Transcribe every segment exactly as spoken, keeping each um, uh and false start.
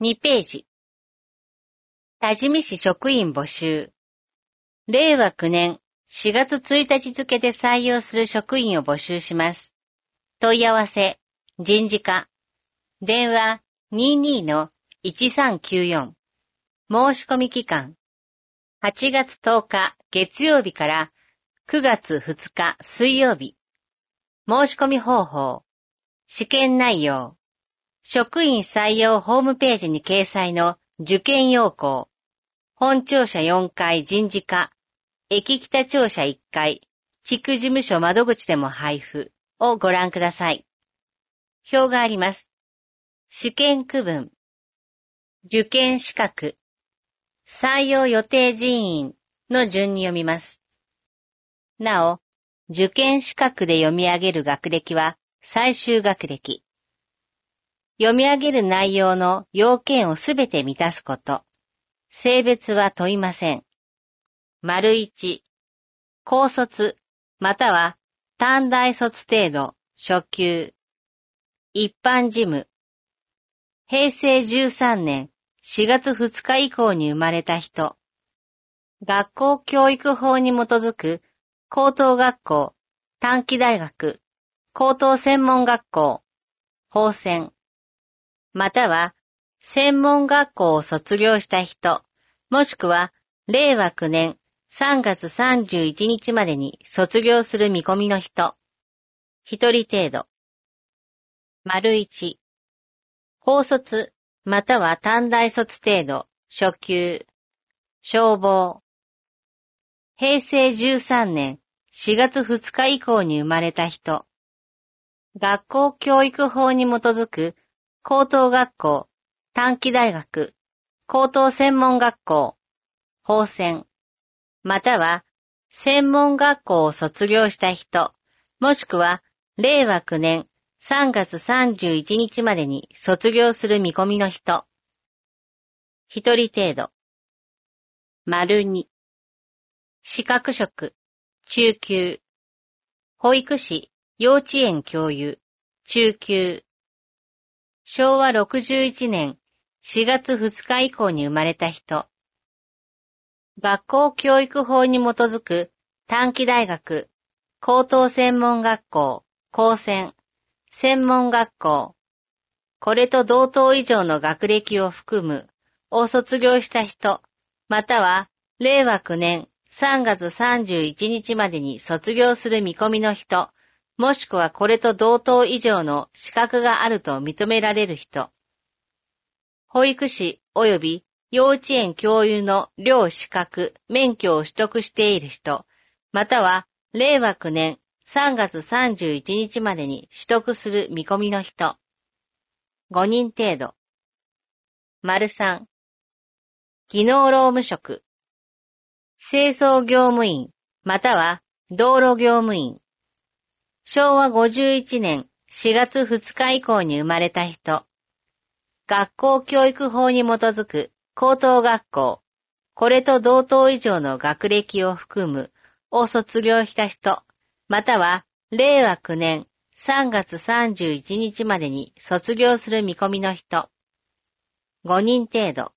にページ。多治見市職員募集。れいわきゅうねんしがつついたち付で採用する職員を募集します。問い合わせ、人事課。電話 にじゅうにのいちさんきゅうよん。申し込み期間。はちがつとおか月曜日からくがつふつか水曜日。申し込み方法。試験内容。職員採用ホームページに掲載の受験要項。本庁舎よんかい人事課。駅北庁舎いっかい。地区事務所窓口でも配布をご覧ください。表があります。試験区分。受験資格。採用予定人員の順に読みます。なお、受験資格で読み上げる学歴は最終学歴。読み上げる内容の要件をすべて満たすこと。性別は問いません。丸一、高卒、または短大卒程度、初級。一般事務。へいせいじゅうさんねんしがつふつか以降に生まれた人。学校教育法に基づく高等学校、短期大学、高等専門学校、法専。または専門学校を卒業した人、もしくはれいわきゅうねんさんがつさんじゅういちにちまでに卒業する見込みの人。一人程度。丸一。高卒、または短大卒程度、初級。消防。へいせいじゅうさんねんしがつふつか以降に生まれた人。学校教育法に基づく高等学校、短期大学、高等専門学校、法専。または専門学校を卒業した人、もしくはれいわきゅうねんさんがつさんじゅういちにちまでに卒業する見込みの人。一人程度。丸に。資格職、中級。保育士、幼稚園教諭、中級。しょうわろくじゅういちねんしがつふつか以降に生まれた人。学校教育法に基づく短期大学、高等専門学校、高専、専門学校。これと同等以上の学歴を含む、を卒業した人、またはれいわきゅうねんさんがつさんじゅういちにちまでに卒業する見込みの人、もしくはこれと同等以上の資格があると認められる人。保育士及び幼稚園教諭の両資格、免許を取得している人、またはれいわきゅうねんさんがつさんじゅういちにちまでに取得する見込みの人。ごにん程度。丸さん。技能労務職。清掃業務員、または道路業務員。しょうわごじゅういちねんしがつふつか以降に生まれた人。学校教育法に基づく高等学校、これと同等以上の学歴を含む、を卒業した人、またはれいわきゅうねんさんがつさんじゅういちにちまでに卒業する見込みの人。ごにん程度。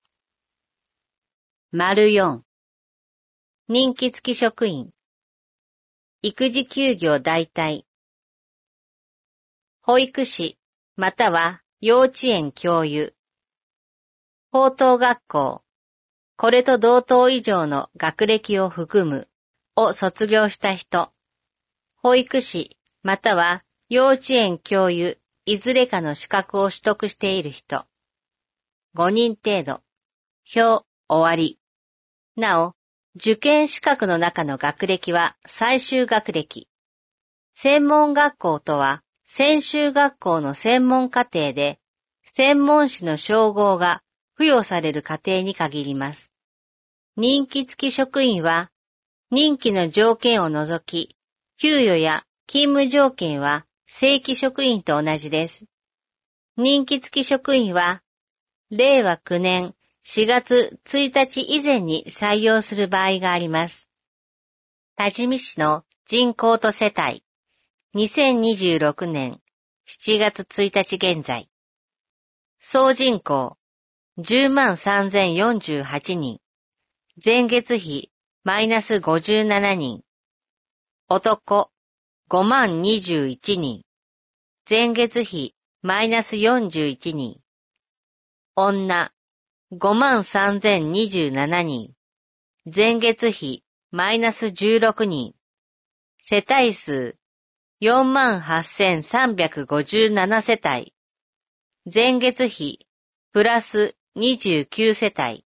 丸よん。任期付き職員。育児休業代替。保育士、または幼稚園教諭。高等学校、これと同等以上の学歴を含む、を卒業した人。保育士、または幼稚園教諭、いずれかの資格を取得している人。ごにん程度。表、終わり。なお、受験資格の中の学歴は最終学歴。専門学校とは、専修学校の専門課程で、専門士の称号が付与される課程に限ります。任期付き職員は、任期の条件を除き、給与や勤務条件は正規職員と同じです。任期付き職員は、れいわきゅうねんしがつついたち以前に採用する場合があります。多治見市の人口と世帯、にせんにじゅうろくねんしちがつついたち現在。総人口じゅうまんさんぜんよんじゅうはちにん。前月比マイナスごじゅうななにん。男ごまんにじゅういちにん。前月比マイナスよんじゅういちにん。女ごまんさんぜんにじゅうななにん。前月比マイナスじゅうろくにん。世帯数よんまんはっせんさんびゃくごじゅうななせたい。前月比プラスにじゅうきゅうせたい。